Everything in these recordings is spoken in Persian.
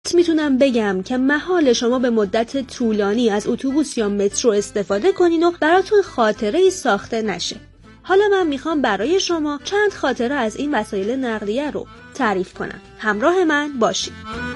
راحت میتونم بگم که محال شما به مدت طولانی از اتوبوس یا مترو استفاده کنین و براتون خاطره‌ای ساخته نشه. حالا من میخوام برای شما چند خاطره از این وسایل نقلیه رو تعریف کنم. همراه من باشید.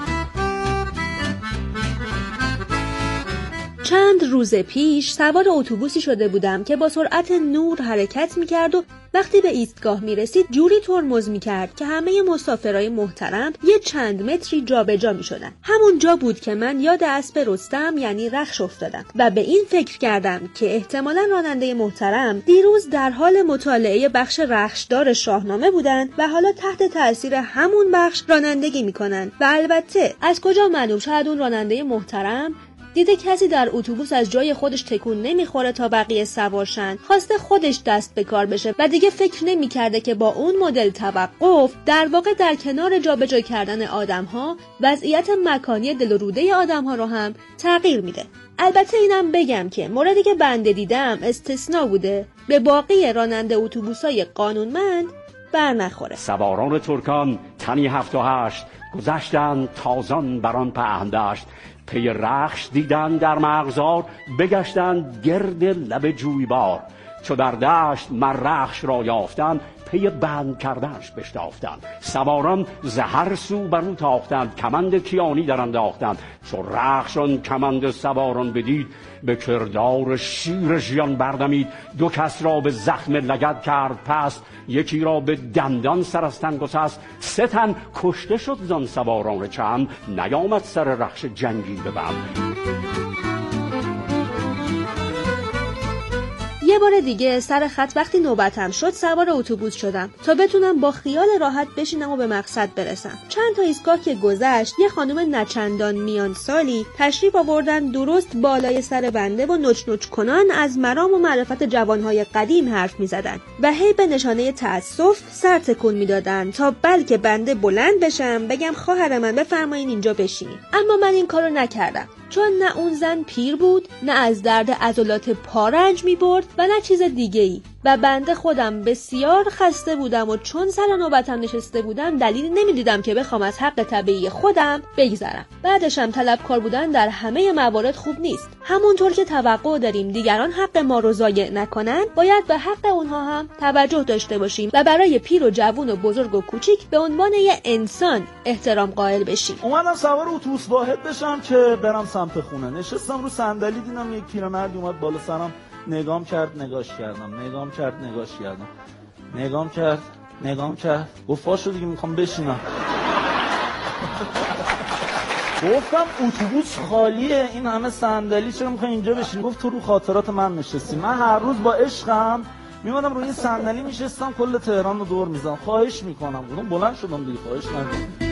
چند روز پیش سوار اتوبوسی شده بودم که با سرعت نور حرکت میکرد و وقتی به ایستگاه میرسید جوری ترمز میکرد که همه مسافرای محترم یه چند متری جابجا میشدن. همون جا بود که من یاد اسب رستم یعنی رخش افتادم و به این فکر کردم که احتمالاً راننده محترم دیروز در حال مطالعه بخش رخشدار شاهنامه بودن و حالا تحت تأثیر همون بخش رانندگی میکنن. و البته از کجا معلوم، شاید اون راننده محترم دیده کسی در اتوبوس از جای خودش تکون نمیخوره تا بقیه سوارشن، خواسته خودش دست به کار بشه و دیگه فکر نمیکرده که با اون مدل توقف در واقع در کنار جابجا کردن آدم‌ها وضعیت مکانی دل و روده آدم‌ها رو هم تغییر میده. البته اینم بگم که موردی که بنده دیدم استثناء بوده، به باقی راننده اتوبوسای قانونمند بر نخوره. سواران ترکان تنی 7 و 8 گذشتند تازان بران پهن داشت، پی رخش دیدن در مغزار بگشتند گرد لب جویبار، چو در دشت مر رخش را یافتند پی بند کردنش بشتافتند، سواران ز هر سو برو تاختند کمند کیانی در انداختند، چو رخشان کمند سواران بدید به کردار شیر ژیان بردمید، دو کس را به زخم لگد کرد پست، یکی را به دندان سر از تن گسست، 3 تن کشته شد زان سواران چند، نیامد سر رخش جنگی ببند. یه بار دیگه سر خط وقتی نوبتم شد سوار اتوبوس شدم تا بتونم با خیال راحت بشینم و به مقصد برسم. چند تا ایستگاه که گذشت یه خانم نچندان میان سالی تشریف آوردن درست بالای سر بنده و نوچ نوچ کنان از مرام و معرفت جوانهای قدیم حرف میزدن و هی به نشانه تأسف سر تکون میدادن تا بلکه بنده بلند بشم بگم خواهر من بفرمایین اینجا بشینید. اما من این کارو نکردم، چون نه اون زن پیر بود، نه از درد عضلات پا رنج می‌برد و نه چیز دیگه‌ای و بنده خودم بسیار خسته بودم و چون سر نوبتم نشسته بودم دلیلی نمی‌دیدم که بخوام از حق طبیعی خودم بگذرم. بعدشم طلبکار بودن در همه موارد خوب نیست. همونطور که توقع داریم دیگران حق ما رو ضایع نکنن، باید به حق اونها هم توجه داشته باشیم و برای پیر و جوون و بزرگ و کوچیک به عنوان یه انسان احترام قائل بشیم. اومدم سوار اتوبوس واحد بشم که برم سمت خونه. نشستم رو صندلی، دیدم یک پیرمردی اومد بالا سرم، نگام کرد، نگاش کردم، نگام کرد، نگاش کردم، نگام کرد، گفت پاشو دیگه میخوام بشینم. گفتم اتوبوس خالیه، این همه صندلی، چرا میخوای اینجا بشینی؟ گفت تو رو خاطرات من نشستی. من هر روز با عشقم میومدم روی این صندلی میشستم کل تهران رو دور میزدم. خواهش میکنم. گفتم بلند شدم دیگه، خواهش نکنم.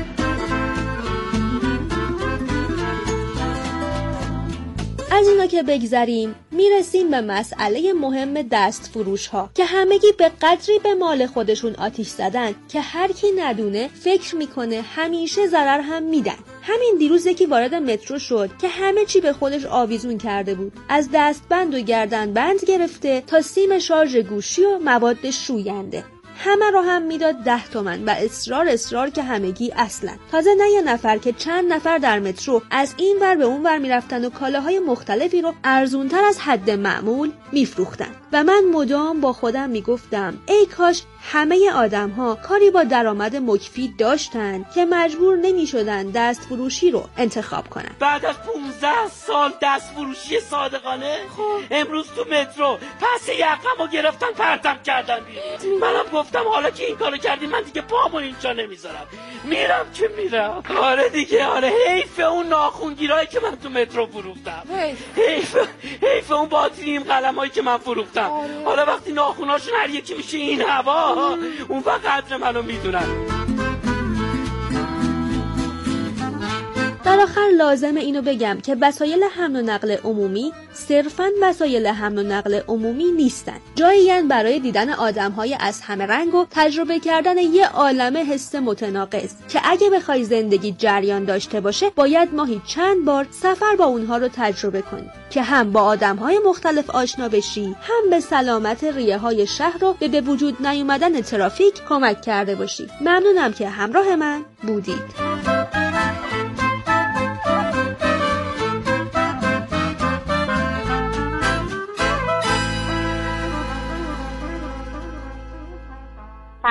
از اینا که بگذریم میرسیم به مسئله مهم دست فروش ها که همگی به قدری به مال خودشون آتیش زدن که هر کی ندونه فکر میکنه همیشه ضرر هم میدن. همین دیروز یکی وارد مترو شد که همه چی به خودش آویزون کرده بود، از دستبند و گردنبند گرفته تا سیم شارژ گوشی و مواد شوینده. همه رو هم میداد 10 تومن و اصرار که همگی اصلا. تازه نه یه نفر که چند نفر در مترو از این ور به اون ور میرفتن و کالاهای مختلفی رو ارزونتر از حد معمول میفروختن و من مدام با خودم میگفتم ای کاش همه آدم‌ها کاری با درآمد مکفی داشتن که مجبور نمی‌شدن دست فروشی رو انتخاب کنن. بعد از 15 سال دست فروشی صادقانه امروز تو مترو پس یقمو گرفتن پرتم کردن بیرون. منم گفتم حالا که این کارو کردی من دیگه پامو اینجا نمیذارم، میرم که میرم. آره دیگه، آره حیف اون ناخونگیرایی که من تو مترو فروختم، حیف اون باتریم قلمایی که من فروختم. حالا وقتی ناخوناشون هر یکی میشه این هوا، اون وقت قدر منو میدونن. در آخر لازمه اینو بگم که وسایل حمل و نقل عمومی صرفاً وسایل حمل و نقل عمومی نیستن. جایی‌اند برای دیدن آدم‌های از همه رنگ و تجربه کردن یه عالمه حس متناقض که اگه بخوای زندگی جریان داشته باشه باید ماهی چند بار سفر با اونها رو تجربه کنی که هم با آدم‌های مختلف آشنا بشی، هم به سلامت ریه‌های شهر رو به وجود نیومدن ترافیک کمک کرده باشی. ممنونم که همراه من بودید.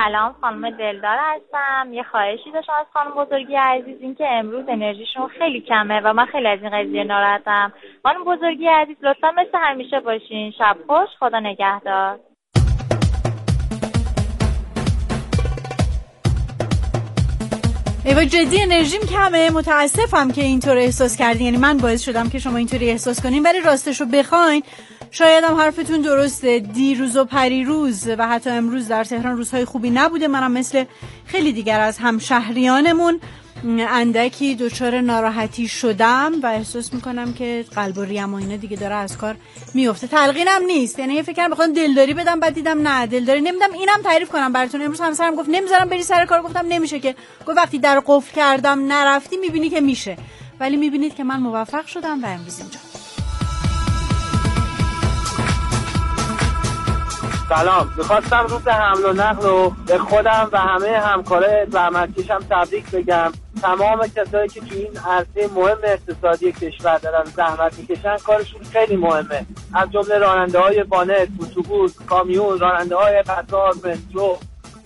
سلام، خانم دلدار هستم. یه خواهشی داشتم از خانم بزرگی عزیز، این که امروز انرژیشون خیلی کمه و من خیلی از این قضیه ناراحتم. خانم بزرگی عزیز لطفا مثل همیشه باشین. شب خوش، خدا نگهدار. ایوا جدی انرژیم کمه، متاسفم که اینطور احساس کردین. یعنی من باعث شدم که شما اینطوری احساس کنین، ولی راستشو بخواین شاید هم حرفتون درسته. دیروز و پریروز و حتی امروز در تهران روزهای خوبی نبوده. منم مثل خیلی دیگر از همشهریانمون اندکی دچار ناراحتی شدم و احساس میکنم که قلب و ریم و اینا دیگه داره از کار میفته. تلقینم نیست، یعنی فکر کردم بخوام دلداری بدم، بعد دیدم نه دلداری نمیدم. اینم تعریف کنم براتون. امروز همسرم گفت نمیذارم بری سر کار، گفتم نمیشه که. گفت وقتی در قفل کردم نرفتی میبینی که میشه. ولی میبینید که من موفق شدم و امروز اینجا. سلام، میخواستم روز حمل و نقل رو به خودم و همه همکارای زحمتکشم تبریک بگم. تمام کسایی که تو این عرصه مهم اقتصادی کشور دارن زحمت میکشن، کارشون خیلی مهمه، از جمله راننده‌های وانت، اتوبوس، کامیون، راننده‌های قطار، مترو.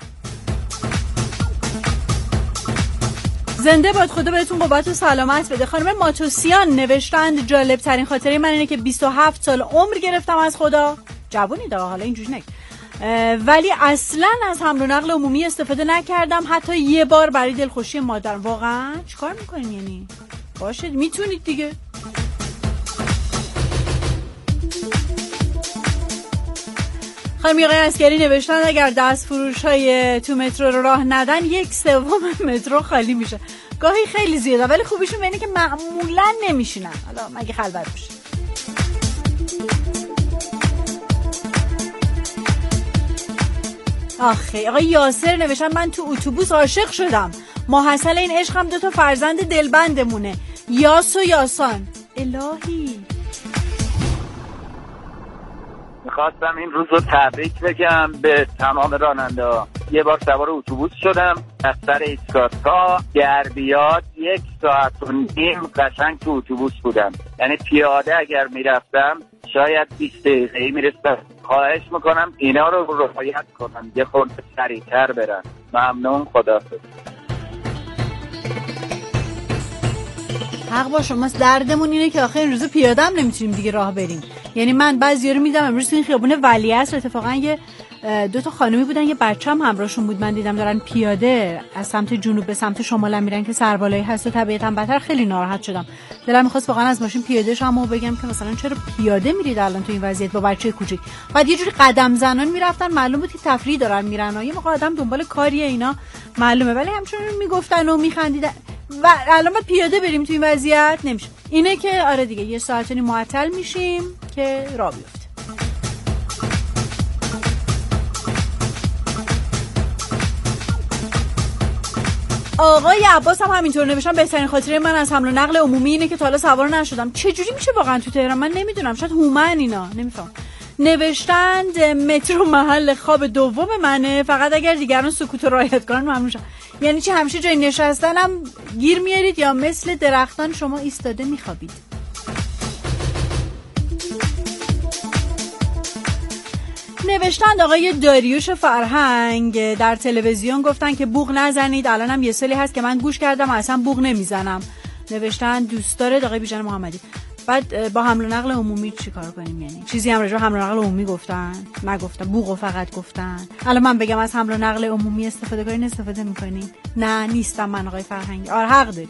زنده باد، خدا بهتون قوت و سلامت بده. خانم ماتوسیان نوشتند جالب ترین خاطره من اینه که 27 سال عمر گرفتم از خدا. جوونی دا، حالا اینجوری نگید، ولی اصلا از حمل و نقل عمومی استفاده نکردم، حتی یه بار برای دلخوشی مادرم. واقعا چیکار میکنین؟ یعنی باشه میتونید دیگه. خانم آقای عسکری نوشتن اگر دست فروش های تو مترو رو راه ندن 1/3 مترو خالی میشه. گاهی خیلی زیاده، ولی خوبیشون اینه که معمولا نمیشینن، حالا مگه خلوت بشه. آخه آقای یاسر نوشتن من تو اتوبوس عاشق شدم. ماحصل این عشق هم 2 فرزند دلبندمونه، یاس و یاسان. الهی میخواستم این روز رو تبریک بگم به تمام راننده‌ها. یه بار سوار اتوبوس شدم از سر ایستگاه تا گردیات 1.5 ساعت قشنگ تو اتوبوس بودم. یعنی پیاده اگر میرفتم شاید 20 دقیقه میرسم. خواهش میکنم اینا رو رعایت کنن، یه خورده سریعتر برن. ممنون، خداحافظ. حق با شماست. دردمون اینه که آخه این روزا پیاده هم نمیتونیم دیگه راه بریم. یعنی من بعضیا رو میدم امروز این خیابون ولیعصر اتفاقا یه 2 تا خانمی بودن، یه بچه‌م همراهشون بود، من دیدم دارن پیاده از سمت جنوب به سمت شمال میرن که سربالایی هست و طبیعتاً بدتر. خیلی ناراحت شدم، دلم می‌خواست واقعا از ماشین پیاده شم و بگم که مثلا چرا پیاده میرید الان تو این وضعیت با بچه کوچیک. بعد یه جوری قدم زنان میرفتن، معلوم بود که تفریح دارن میرن و یه موقع آدم دنبال کاریه اینا معلومه، ولی همچنین میگفتن و میخندیدن و الان ما پیاده بریم تو این وضعیت نمیشه. اینه که آره دیگه 1 ساعت معطل میشیم که راه بیفته. آقای عباس هم همینطور نوشتن بهترین خاطره من از حمل و نقل عمومی اینه که تا حالا سوار نشدم. چه جوری میشه واقعا تو تهران؟ من نمیدونم، شاید هومن اینا، نمیفهم. نوشتند مترو محل خواب دوم منه، فقط اگر دیگران سکوت رو رعایت کنن ممنون شم. یعنی چی همیشه جای نشستنم گیر میارید یا مثل درختان شما ایستاده میخوابید؟ نوشتند آقای داریوش فرهنگ در تلویزیون گفتن که بوق نزنید. الان هم یه سالی هست که من گوش کردم اصلا بوق نمیزنم. نوشتند دوست داره آقای بیژن محمدی. بعد با حمل و نقل عمومی چی کار کنیم؟ یعنی چیزی هم راجع به حمل و نقل عمومی گفتن؟ نگفتن، بوقو فقط گفتن. الان من بگم از حمل و نقل عمومی استفاده کنین، استفاده میکنین؟ نه نیستم من آقای فرهنگ. آره حق دارید.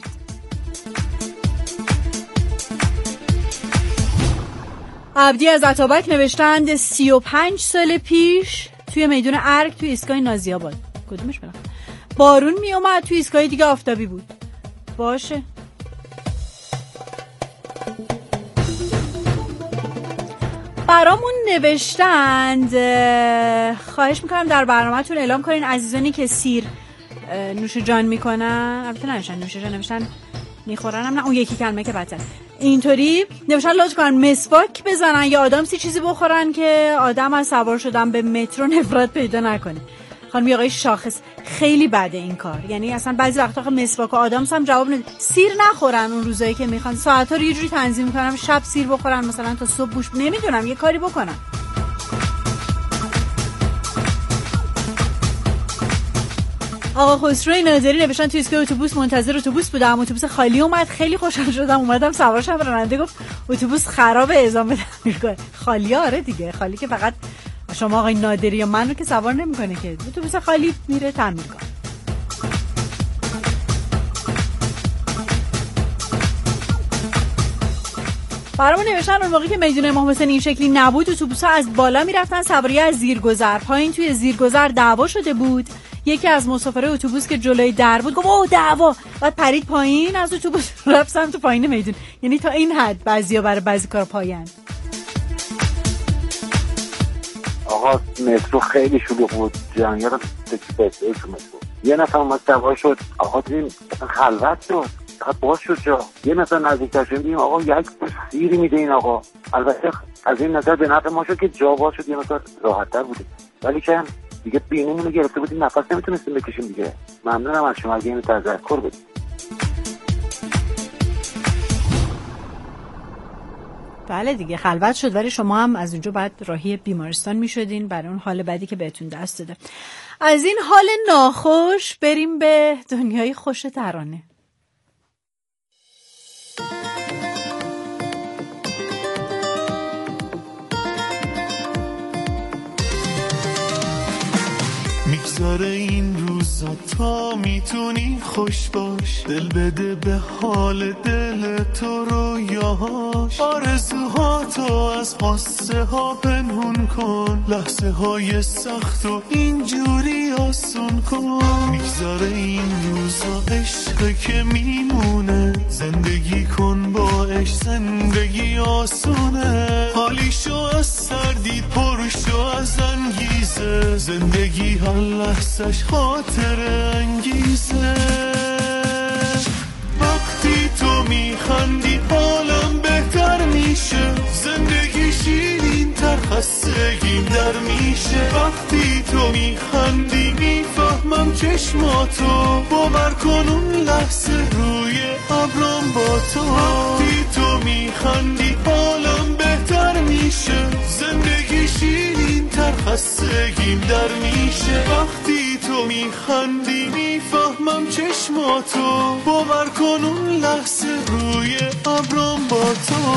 عبدی از عطابک نوشتند 35 سال پیش توی میدون ارگ توی ایستگاه نازی آباد، کدومش بلند، بارون می اومد، توی ایستگاه دیگه آفتابی بود. باشه. برامون نوشتند خواهش میکنم در برنامه‌تون اعلام کنین عزیزانی که سیر نوش جان میکنن، البته نوشتن نوش جان، نوشتن میخورن هم، نه اون یکی کلمه که بدتر. اینطوری نوشتن لطف کنن مسواک بزنن یا آدامسی چیزی بخورن که آدم از سوار شدن به مترو نفرت پیدا نکنه. خانم آقای شاخص خیلی بده این کار، یعنی اصلا بعضی وقتا مسواک و آدامس هم جواب نمیده. سیر نخورن اون روزایی که میخوان، ساعت‌ها رو یه جوری تنظیم میکنن شب سیر بخورن، مثلا تا صبح بوش، نمیدونم یه کاری بکنن. آقا خسرو ناظری نوشتن توی ایستگاه اتوبوس منتظر اتوبوس بودم، اتوبوس خالی اومد، خیلی خوشحال شدم اومدم سوار شدم، راننده گفت اتوبوس خرابه اعزام تعمیر کن. خالی آره دیگه، خالی که فقط شما آقای نادری یا من رو که سوار نمیکنه که، اتوبوس خالی میره تعمیر کن. برامون نوشتن اون موقعی که میدون امام حسین این شکلی نبود اتوبوس‌ها از بالا میرفتن سواری از زیرگذر، پایین توی زیرگذر دعوا شده بود. یکی از مسافرای اتوبوس که جلوی در بود گفت اوه دعوا، بعد پرید پایین از اتوبوس رفت سمت پایین میدون. یعنی تا این حد بعضیا برای بعضی کارا پایین. آقا مترو خیلی شلوغ بود، جنگل رو تکیه مترو. یه نفر اومد سوار شد، آقا دیدیم خلوت شد، فقط باز شد جا. یه مثلا نزدیکتر شدیم آقا یک سیری میده این آقا. البته از این نظر به نفع ما شد که جا باز شد، یه مثلا راحت‌تر بودیم، ولی که دیگه بینیمون رو گرفته بودیم، نفس نمیتونستیم بکشیم دیگه. ممنونم از شما اگه اینو تذکر بدید. بله دیگه خلوت شد، ولی شما هم از اونجا بعد راهی بیمارستان میشدین برای اون حال بدی که بهتون دست داده. از این حال ناخوش بریم به دنیای خوش ترانه. میگذاره این روزا تا میتونی خوش باش، دل بده به حال دل تو رویاهاش، آرزوهاتو از قصه ها پنهون کن، لحظه های سخت و اینجوری آسون کن. میگذاره این روزا عشقه که میمونه، زندگی کن با عشق زندگی آسونه، حالیشو از سردید پرشو از انگیزه، زندگی هر لحظش خاطر انگیزه. وقتی تو میخندی حالم بهتر میشه، زندگی شیرین تر خستگیم در میشه. وقتی تو میخندی میفهمم چشماتو، باور کن اون لحظه روی ابرام با تو. وقتی تو میخندی حالم بهتر میشه، زندگی شیرین تر خستگیم در میشه. وقتی تو میخندی میفهمم چشماتو، باور کن اون لحظه روی ابرام با تو.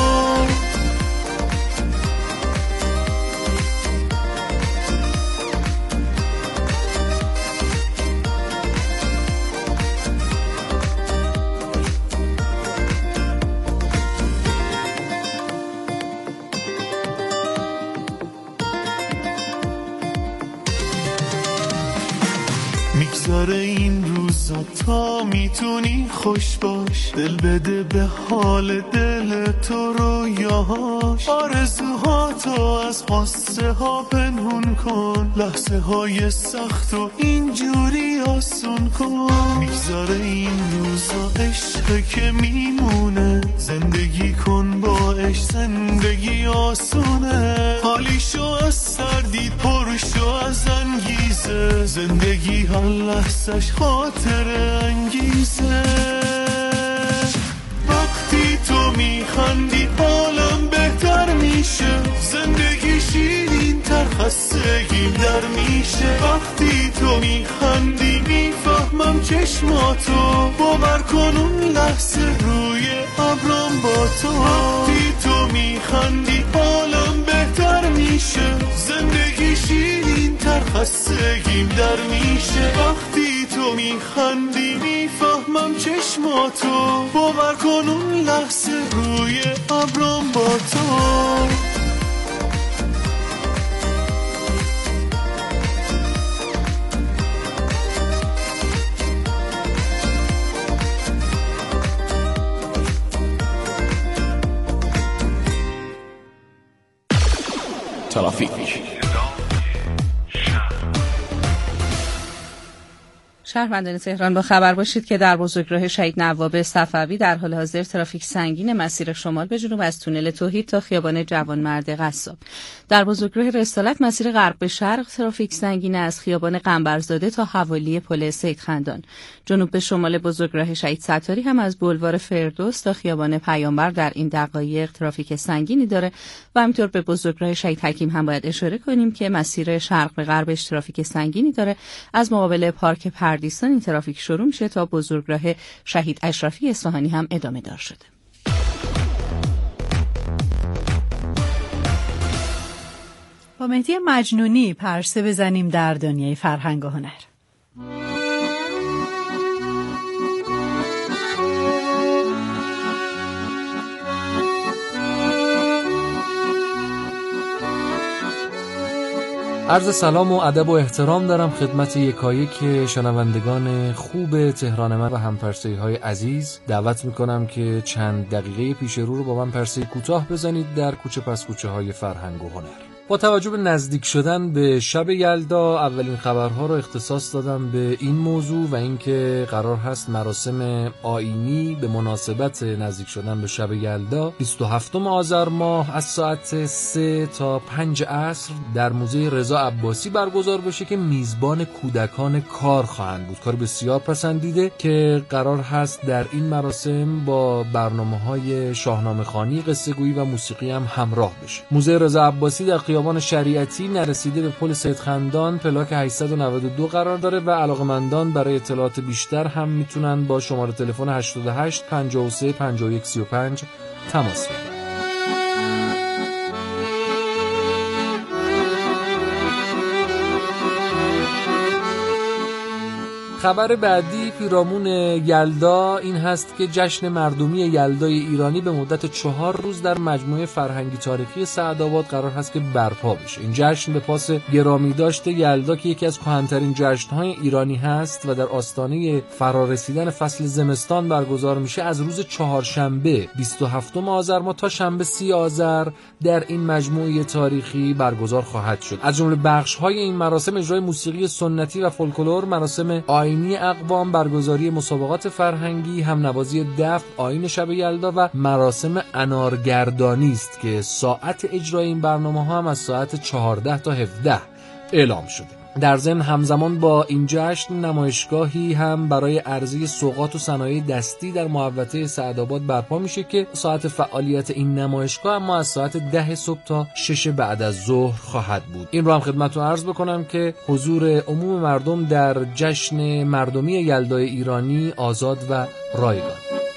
میگذاره این روزا تا میتونی خوش باش، دل بده به حال دل تو رویاهاش، آرزوهاتو از قصه ها پنهون کن، لحظه های سخت و اینجوری آسون کن. میگذاره این روزا عشقه که میمونه، زندگی کن با عشق زندگی آسونه، حالیشو از سردید پرشو از انگیزه، زندگی هر لحظش خاطر انگیزه. وقتی تو میخندی حالم بهتر میشه، زندگی شیرین تر خستگیم در میشه. وقتی تو میخندی میفهمم چشماتو، باور کن اون لحظه روی ابرام با تو. وقتی تو میخندی حالم بهتر میشه، زندگی شیرین تر خستگیم در میشه. وقتی تو میخندی میفهمم چشماتو، باور کن اون لحظه روی ابرام با تو. ترافیک. شهروندان تهران با خبر باشید که در بزرگراه شهید نواب صفوی در حال حاضر ترافیک سنگین مسیر شمال به جنوب از تونل توحید تا خیابان جوانمرد قصاب. در بزرگراه رسالت مسیر غرب به شرق ترافیک سنگین از خیابان قنبرزاده تا حوالی پل سید خندان. جنوب به شمال بزرگراه شهید ستاری هم از بولوار فردوس تا خیابان پیامبر در این دقایق ترافیک سنگینی داره و همینطور به بزرگراه شهید حکیم هم باید اشاره کنیم که مسیر شرق به غربش ترافیک سنگینی داره. از مقابل پارک اردیستان این ترافیک شروع میشه تا بزرگراه شهید اشرفی اصفهانی هم ادامه دار شده. با مهدی مجنونی پرسه بزنیم در دنیای فرهنگ و هنر. عرض سلام و ادب و احترام دارم خدمت یکایک شنوندگان خوب تهران من و همپرسه‌های عزیز. دعوت میکنم که چند دقیقه پیش رو با من پرسه کوتاه بزنید در کوچه پس کوچه های فرهنگ و هنر. با توجه به نزدیک شدن به شب یلدا اولین خبرها رو اختصاص دادم به این موضوع و اینکه قرار هست مراسم آیینی به مناسبت نزدیک شدن به شب یلدا 27 آذر ماه از ساعت 3 تا 5 عصر در موزه رضا عباسی برگزار بشه که میزبان کودکان کار خواهند بود. کار بسیار پسندیده که قرار هست در این مراسم با برنامه‌های شاهنامه‌خوانی، قصه‌گویی و موسیقی هم همراه بشه. موزه رضا عباسی در خیابان شریعتی نرسیده به پل سید خندان پلاک 892 قرار داره و علاقمندان برای اطلاعات بیشتر هم میتونن با شماره تلفن 88 53 51 35 تماس بگیرن. خبر بعدی پیرامون یلدا این هست که جشن مردمی یلدای ایرانی به مدت 4 روز در مجموعه فرهنگی تاریخی سعدآباد قرار هست که برپا بشه. این جشن به پاس گرامی داشته یلدا که یکی از کهن‌ترین جشن‌های ایرانی هست و در آستانه فرارسیدن فصل زمستان برگزار میشه، از روز چهارشنبه 27 آذر ماه تا شنبه 30 آذر در این مجموعه تاریخی برگزار خواهد شد. از جمله بخش‌های این مراسم اجرای موسیقی سنتی و فولکلور، مراسم آیینی اقوام، برگزاری مسابقات فرهنگی، همنوازی دف، آیین شب یلدا و مراسم انارگردانی است که ساعت اجرای این برنامه‌ها هم از ساعت 14 تا 17 اعلام شده. در ضمن همزمان با این جشن نمایشگاهی هم برای عرضه سوغات و صنایع دستی در محوطه سعدآباد برپا میشه که ساعت فعالیت این نمایشگاه اما از ساعت 10 صبح تا 6 بعد از ظهر خواهد بود. این رو هم خدمتتون عرض بکنم که حضور عموم مردم در جشن مردمی یلدای ایرانی آزاد و رایگان.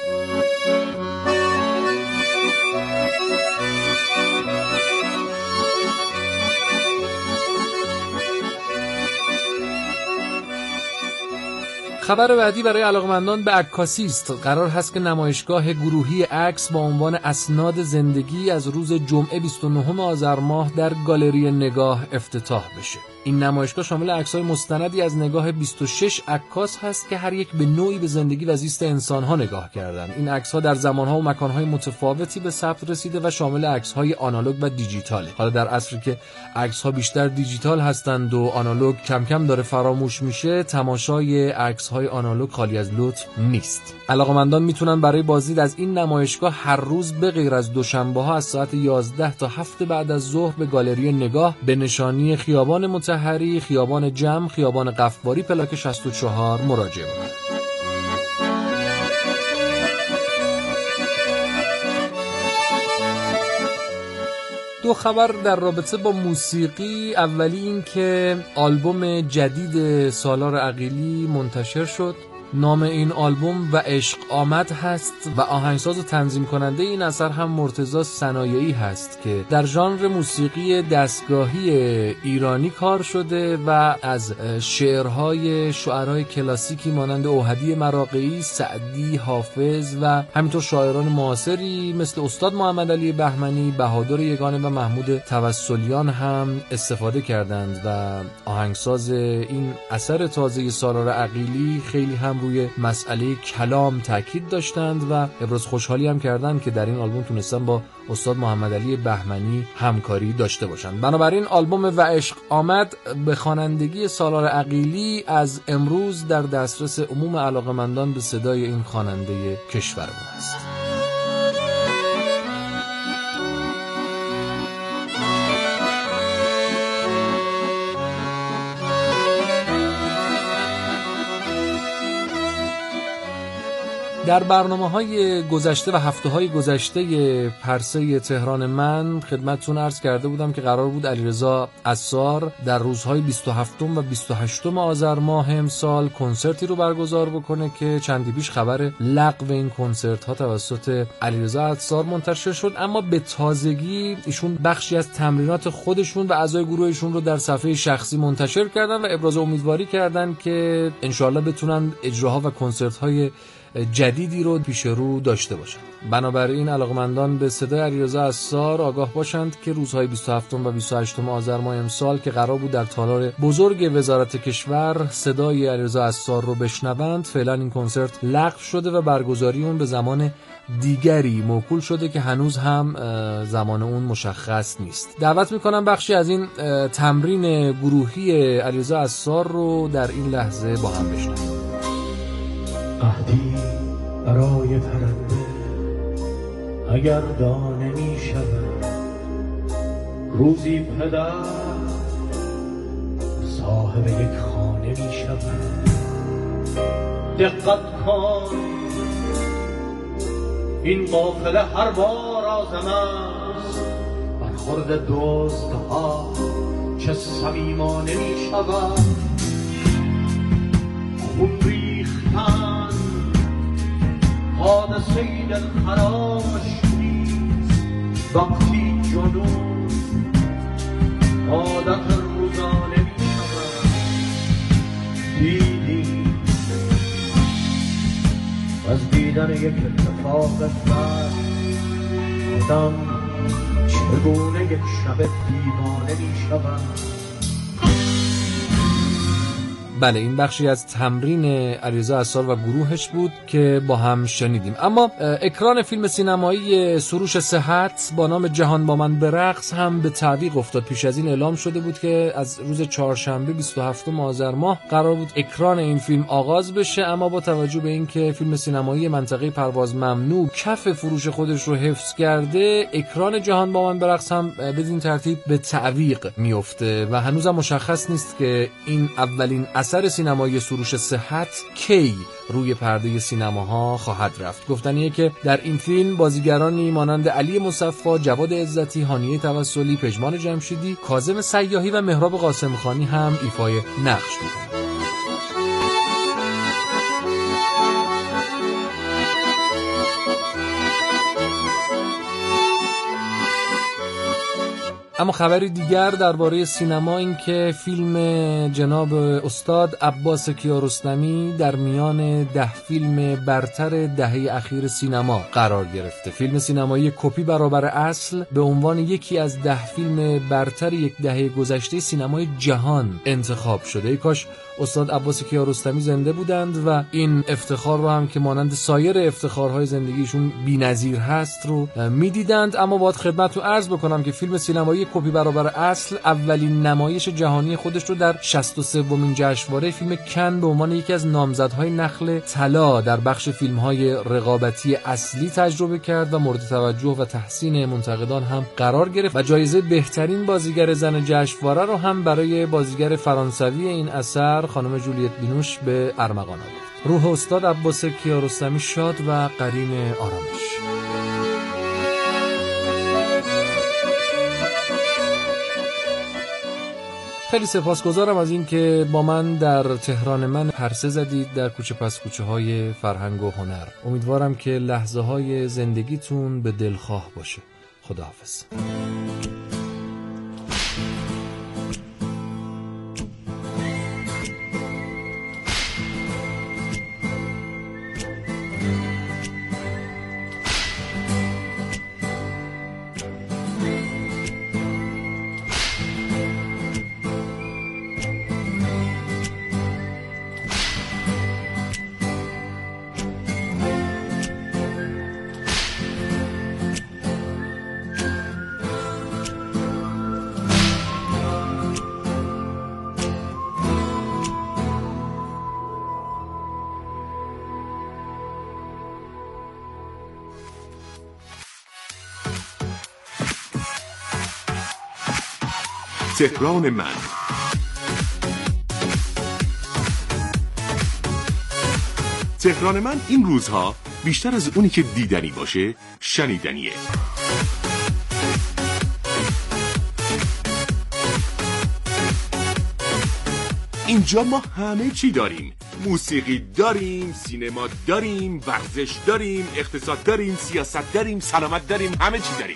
خبر بعدی برای علاقمندان به عکاسی است. قرار هست که نمایشگاه گروهی عکس با عنوان اسناد زندگی از روز جمعه 29 آذر ماه در گالری نگاه افتتاح بشه. این نمایشگاه شامل عکس‌های مستندی از نگاه 26 عکاس هست که هر یک به نوعی به زندگی و زیست انسان‌ها نگاه کردن. این عکس‌ها در زمان‌ها و مکان‌های متفاوتی به ثبت رسیده و شامل عکس‌های آنالوگ و دیجیتاله. حالا در عصری که عکس‌ها بیشتر دیجیتال هستند و آنالوگ کم کم داره فراموش میشه، تماشای عکس‌های آنالوگ خالی از لطف نیست. علاقه‌مندان میتونن برای بازدید از این نمایشگاه هر روز به غیر از دوشنبه‌ها از ساعت 11 تا 7 بعد از ظهر به گالری نگاه به نشانی خیابان مطهری، خیابان جم، خیابان قفاری پلاک 64 مراجعه کنند. دو خبر در رابطه با موسیقی. اولی این که آلبوم جدید سالار عقیلی منتشر شد. نام این آلبوم و عشق آمد هست و آهنگساز و تنظیم کننده این اثر هم مرتضی صنایعی هست که در ژانر موسیقی دستگاهی ایرانی کار شده و از شعرهای شعرهای کلاسیکی مانند اوحدی مراغه‌ای، سعدی، حافظ و همینطور شاعران معاصری مثل استاد محمد علی بهمنی، بهادر یگانه و محمود توسلیان هم استفاده کردند و آهنگساز این اثر تازه سالار عقیلی خیلی هم روی مسئله کلام تاکید داشتند و ابراز خوشحالی هم کردند که در این آلبوم تونستن با استاد محمد علی بهمنی همکاری داشته باشند. بنابراین آلبوم و عشق آمد به خوانندگی سالار عقیلی از امروز در دسترس عموم علاقه‌مندان به صدای این خواننده کشورمون است. در برنامه‌های گذشته و هفته‌های گذشته پرسه تهران من خدمتتون عرض کرده بودم که قرار بود علیرضا عصار در روزهای 27 و 28 آذر ماه امسال کنسرتی رو برگزار بکنه که چندی پیش خبر لغو این کنسرت‌ها توسط علیرضا عصار منتشر شد، اما به تازگی ایشون بخشی از تمرینات خودشون و اعضای گروهشون رو در صفحه شخصی منتشر کردن و ابراز امیدواری کردن که انشالله بتونن اجراها و کنسرت‌های جدیدی رو پیش رو داشته باشند. بنابراین علاقمندان به صدای علیرضا عصار آگاه باشند که روزهای 27 و 28 آذر ماه امسال که قرار بود در تالار بزرگ وزارت کشور صدای علیرضا عصار رو بشنوند، فعلا این کنسرت لغو شده و برگزاری اون به زمان دیگری موکول شده که هنوز هم زمان اون مشخص نیست. دعوت میکنم بخشی از این تمرین گروهی علیرضا عصار رو در این لحظه با هم بشنویم. عهدی برای پرنده اگر دانه می شود، روزی پدر صاحب یک خانه می شود. دقت کن این قافله هر بار آزم است، برخورد دزدها چه صمیمانه می شود. خون ریختن حادثه دلخراش نیست، وقتی جنون عادت روزانه می شود. دیدی از دیدن یک اتفاق بد آدم چگونه یک شب دیوانه می شود. بله، این بخشی از تمرین علیرضا عصار و گروهش بود که با هم شنیدیم. اما اکران فیلم سینمایی سروش صحت با نام جهان با من به رقص هم به تعویق افتاد. پیش از این اعلام شده بود که از روز چهارشنبه 27 آذر ماه قرار بود اکران این فیلم آغاز بشه، اما با توجه به اینکه فیلم سینمایی منطقه پرواز ممنوع کف فروش خودش رو حفظ کرده، اکران جهان با من به رقص هم بدین ترتیب به تعویق میفته و هنوز هم مشخص نیست که این اولین اثر سینمایی سروش صحت کی روی پرده سینماها خواهد رفت. گفتنیه که در این فیلم بازیگرانی مانند علی مصفا، جواد عزتی، هانیه توسلی، پژمان جمشیدی، کاظم سیاحی و مهراب قاسمخانی هم ایفای نقش بودند. اما خبری دیگر درباره سینما این که فیلم جناب استاد عباس کیارستمی در میان 10 فیلم برتر دهه اخیر سینما قرار گرفته. فیلم سینمایی کپی برابر اصل به عنوان یکی از 10 فیلم برتر یک دهه گذشته سینمای جهان انتخاب شده. ای کاش استاد عباس کیارستمی زنده بودند و این افتخار رو هم که مانند سایر افتخارهای زندگیشون بی‌نظیر هست رو میدیدند. اما باید خدمتتون عرض بکنم که فیلم سینمایی کپی برابر اصل اولین نمایش جهانی خودش رو در 63مین جشنواره فیلم کن به عنوان یکی از نامزدهای نخل طلا در بخش فیلم‌های رقابتی اصلی تجربه کرد و مورد توجه و تحسین منتقدان هم قرار گرفت و جایزه بهترین بازیگر زن جشنواره رو هم برای بازیگر فرانسوی این اثر خانم جولیت بینوش به ارمغان آورد. روح استاد عباس کیارستمی شاد و قرین آرامش. خیلی سپاسگزارم از این که با من در تهران من پرسه زدید در کوچه پس کوچه های فرهنگ و هنر. امیدوارم که لحظه های زندگیتون به دلخواه باشه. خداحافظ. تهران من. تهران من این روزها بیشتر از اونی که دیدنی باشه شنیدنیه. اینجا ما همه چی داریم. موسیقی داریم، سینما داریم، ورزش داریم، اقتصاد داریم، سیاست داریم، سلامت داریم، همه چی داریم.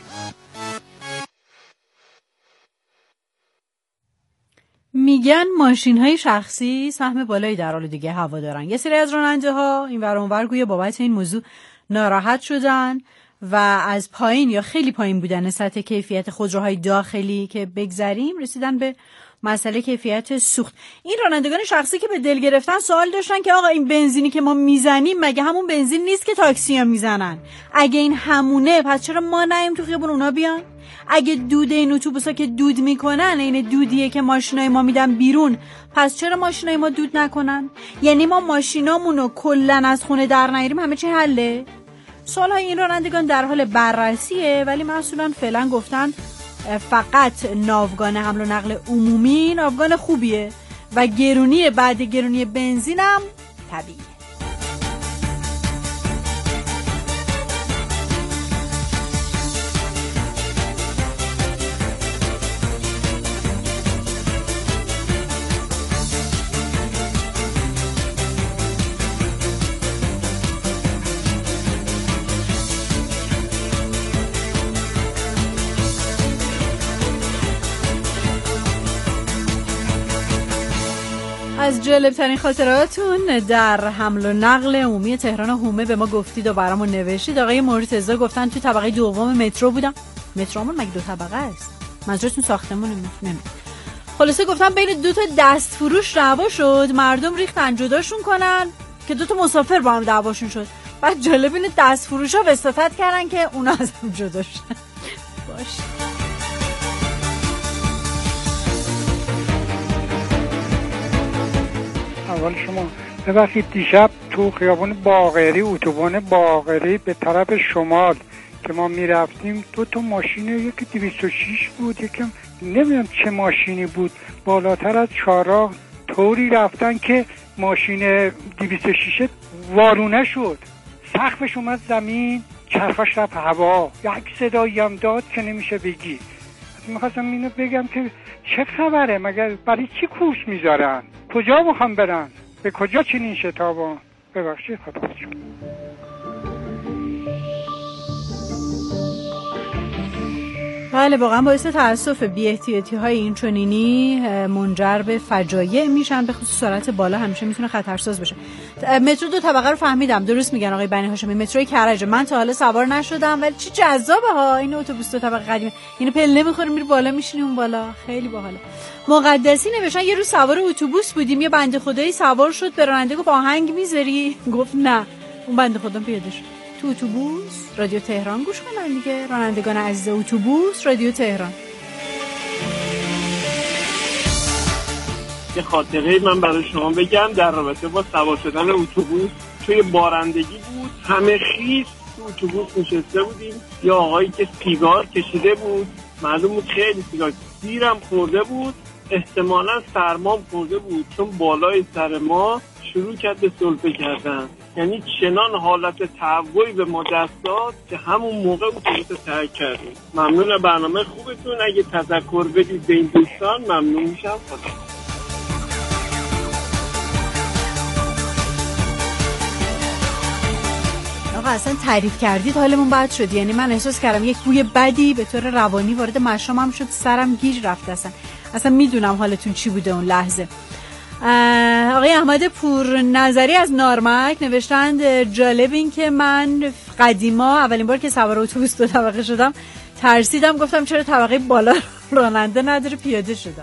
میگن ماشین‌های شخصی سهم بالایی در آلودگی هوا دارن. یه سری از راننده‌ها این ور اون ور گویا بابت این موضوع ناراحت شدن و از پایین یا خیلی پایین بودن سطح کیفیت خودروهای داخلی که بگذریم رسیدن به مسئله کیفیت سوخت. این رانندگان شخصی که به دل گرفتن سوال داشتن که آقا این بنزینی که ما میزنیم مگه همون بنزین نیست که تاکسی‌ها میزنن؟ اگه این همونه پس چرا ما نیم تو خیابون اونا بیان؟ اگه دود این اتوبوسا که دود میکنن این دودیه که ماشینای ما میدن بیرون، پس چرا ماشینای ما دود نکنن؟ یعنی ما ماشینامونو کلن از خونه در نیاریم همه چی حله؟ سوالای این رانندگان در حال بررسیه، ولی مسئولان فعلا گفتن فقط ناوگان حمل و نقل عمومی ناوگان خوبیه و گرونی بعد گرونی بنزینم طبیعیه. از جالبترین خاطراتون در حمل و نقل عمومی تهران و حومه به ما گفتید و برامون نوشتید. آقای مرتضی گفتن تو طبقه دوم مترو بودم. مترومون مگه دو طبقه است؟ منظورتون ساختمونه؟ نمیدونم. خلاصه گفتم بین دو تا دست فروش دعوا شد، مردم ریختن جداشون کنن که دو تا مسافر با هم دعواشون شد. بعد جالب اینه دست فروشا وساطت کردن که اونا از هم جدا شدن. باشه. اول شما ببخشید دیشب تو خیابان باقری، اتوبان باقری به طرف شمال که ما میرفتیم دو تا ماشین، یکی 206 بود، یکم نمیدونم چه ماشینی بود، بالاتر از چهارراه طوری رفتن که ماشین 206 وارونه شد، سقفش اومد زمین، چرخش رفت هوا، یک صدایی هم داد که نمیشه بگی. میخواستم اینو بگم که چه خبره، مگر برای چی کورس میذارن؟ کجا میخوام برن؟ به کجا چنین شتابان؟ ببخشید خدا بچه. بله واقعا باعث تأسف بی‌احتیاطی‌های این چنینی منجر به فجایع میشن، به خصوص سرعت بالا همیشه میتونه خطرساز بشه. مترو دو طبقه رو فهمیدم، درست میگن آقای بنی هاشمی، متروی کرج. من تا حالا سوار نشدم ولی چه جذابه ها این اتوبوس دو طبقه قدیمی، اینو پله میخوره میره بالا میشینی اون بالا، خیلی باحاله. مقدسی نوشتن یه روز سوار اتوبوس بودیم، یه بنده خدایی سوار شد، به راننده گفت آهنگ میذاری؟ گفت نه. اون بنده خدا پیاده شد. تو اتوبوس رادیو تهران گوش کنن دیگه، رانندگان عزیز اتوبوس رادیو تهران. یه خاطره من برای شما بگم در رابطه با سوار شدن اتوبوس. توی بارندگی بود، همه خیس تو اتوبوس نشسته بودیم، یه آقایی که سیگار کشیده بود، معلوم بود خیلی سیگار، دیرم خورده بود، احتمالاً سرمام خورده بود، چون بالای سر ما شروع کرد به سلفه کردن. یعنی چنان حالت تهوعی به ما دست داد که همون موقع اتوبوس ترک کردیم. ممنون برنامه خوبتون، اگه تذکر بدید به این دوستان ممنون میشم. آقا اصلا تعریف کردید حالمون بد شد، یعنی من احساس کردم یک بوی بدی به طور روانی وارد مشامم شد، سرم گیج رفت. اصلا میدونم حالتون چی بوده اون لحظه. آقای احمد پور نظری از نارمک نوشتند جالب این که من قدیما اولین بار که سوار اتوبوس دو طبقه شدم ترسیدم، گفتم چرا طبقه بالا راننده نداره، پیاده شدم.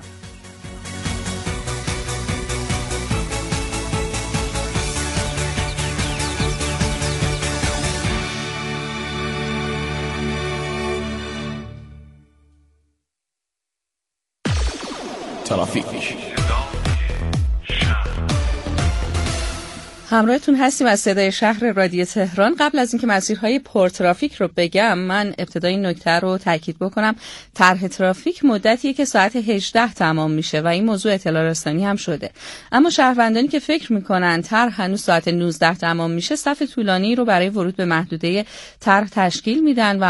ترافیک همراهتون هستیم از صدای شهر رادیو تهران. قبل از اینکه مسیرهای پرترافیک رو بگم، من ابتدای این نکته رو تاکید بکنم. طرح ترافیک مدتیه که ساعت 18 تمام میشه و این موضوع اطلاع رسانی هم شده. اما شهروندانی که فکر میکنن طرح هنوز ساعت 19 تمام میشه، صف طولانی رو برای ورود به محدوده طرح تشکیل میدن و